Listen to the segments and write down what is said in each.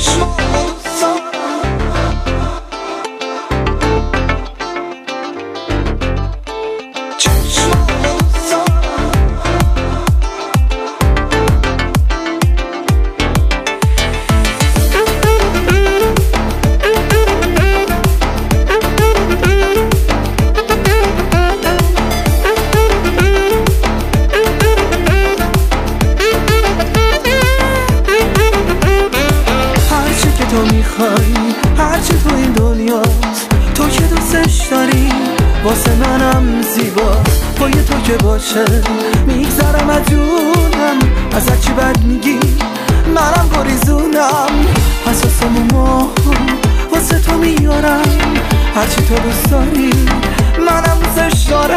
هرچی تو این دنیاست تو که دوستش داری واسه منم زیبا پای تو که باشه میگذرم از جونم از هرچی بد میگی منم گریزونم حساسمو واسه تو میارم هرچی تو دوست داری منم دوستش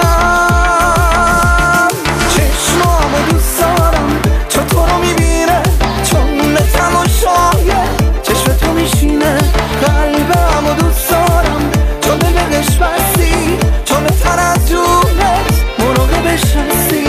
دارم چشمامو دوست دارم چون تو رو میبینه چون تماشایه چشم تو میشینه قلبمو دوست دارم چون دل بهش بستی چون تر از جونت مراقبش هستی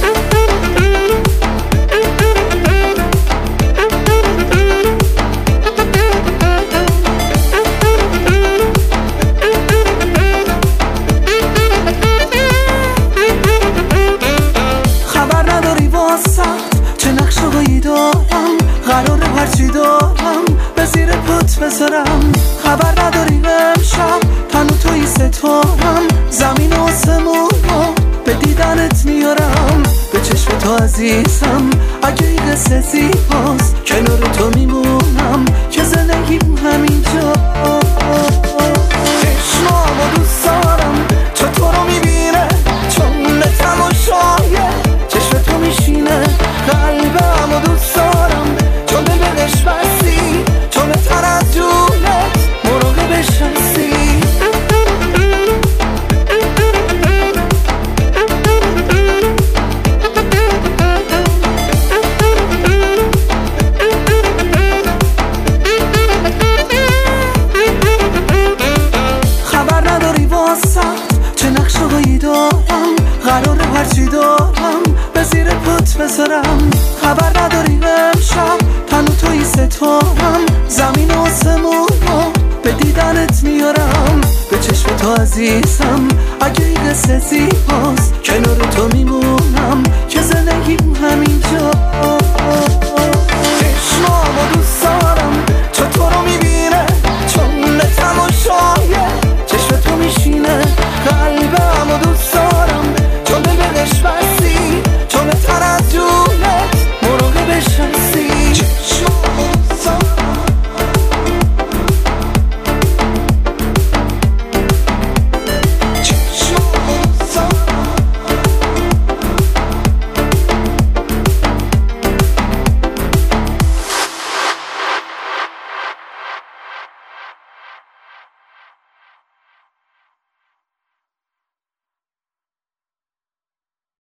خبر نداری واسه چه نقشه‌هایی دارم قراره هرچی دارم به زیر پات بذارم خبر نداری امشب تن و توی ستارم زمین و آسمون رو به دیدنت میارم به چشم تو عزیزم اگه این قصه زیباست کنار تو میمونم که زندگیم همینجا چشمامو دوست دارم چون تو رو میبینه چون تماشایه چشم تو میشینه قلبمو دوست دارم چون دل بهش بستی چون تر از جونت مراقبش هستی خبر نداری واسه چه نقشه‌هایی دارم قراره هرچی دارم به زیر پات بذارم خبر نداری امشب تن و توی ستارم زمین و آسمون رو به دیدنت میارم به چشم تو عزیزم اگه این قصه زیباست کنار تو میمونم که زندگیم همینجا